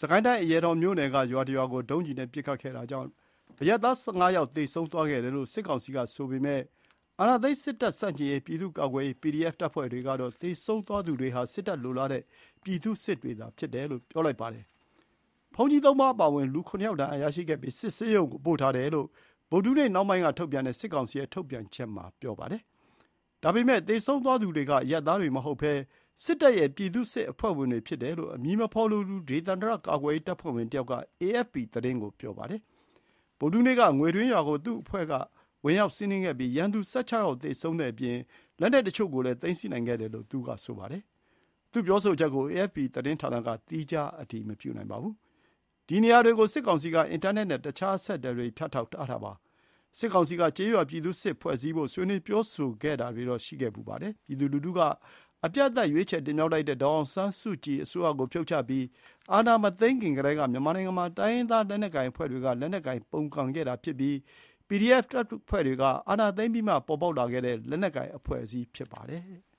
ကိုင်းတိုင်းအရေတော်မြို့နယ်ကရွာတရွာကိုဒုံးကျည်နဲ့ပစ်ခတ်ခဲ့တာကြောင့်အရပ်သား15ယောက်သေဆုံးသွားခဲ့တယ်လို့စစ်ကောင်စီကဆိုပေမဲ့အာဏာသိမ်းစစ်တပ်ဆန့်ကျင်ရေးပြည်သူ့ကာကွယ်ရေး PDF တပ်ဖွဲ့တွေကတော့သေဆုံးသွားသူတွေဟာစစ်တပ်လိုလားတဲ့ပြည်သူစစ်တွေသာဖြစ်တယ်လို့ပြောလိုက်ပါတယ်။ဘုန်းကြီး3ပါးအပါအဝင်လူ9ယောက်ဒဏ်ရာရရှိခဲ့ပြီးစစ်ဆေးရုံကိုပို့ထားတယ်လို့ဗုဒ္ဓဟူးနေ့နောက်ပိုင်းကထုတ်ပြန်တဲ့စစ်ကောင်စီရဲ့ထုတ်ပြန်ချက်မှာပြောပါတယ်။ဒါပေမဲ့သေဆုံးသွားသူတွေကအရပ်သားတွေမဟုတ်ဘဲစစ်တပ်ရဲ့ပြည်သူ့စစ်အဖွဲ့ဝင်တွေဖြစ်တယ်လို့အမည်မဖော်လိုသူဒေသန္တရကာကွယ်ရေးတပ်ဖွဲ့ဝင်တယောက်က AFP သတင်းကိုပြောပါတယ်။ဗုဒ္ဓဟူးနေ့ကငွေတွင်းရွာကိုသူ့အဖွဲ့ကဝင်ရောက်စီးနင်းခဲ့ပြီးရန်သူ16ယောက်သေဆုံးတဲ့အပြင်လက်နက်တချို့ကိုလည်းသိမ်းဆည်းနိုင်ခဲ့တယ်လို့သူကဆိုပါတယ်။သူ့ပြောဆိုချက်ကို AFP သတင်းဌာနကသီးခြားအတည်မပြုနိုင်ပါဘူး။ဒီနေရာတွေကိုစစ်ကောင်စီကအင်တာနက်နဲ့တခြားအဆက်အသွယ်တွေဖြတ်တောက်ထားတာပါ။စစ်ကောင်စီကကျေးရွာပြည်သူ့စစ်ဖွဲ့စည်းဖို့ဆွေးနွေးပြောဆိုခဲ့တာတွေတော့ရှိခဲ့ပူပါတယ်။ပြည်သူလူထုကအပြတ်အသတ်ရွေးချယ်တင်မြှောက်လိုက်တဲ့ဒေါ်အောင်ဆန်းစုကြည်အစိုးရကိုဖြုတ်ချပြီးအာဏာမသိမ်းခင်ကတည်းကမြန်မာနိုင်ငံမှာတိုင်းရင်းသားလက်နက်ကိုင်အဖွဲ့တွေကလက်နက်ကိုင်ပုန်ကန်ခဲ့တာဖြစ်ပြီး PDF တပ်ဖွဲ့တွေကအာဏာသိမ်းပြီးမှပေါ်ပေါက်လာခဲ့တဲ့လက်နက်ကိုင်အဖွဲ့အစည်းဖြစ်ပါတယ်။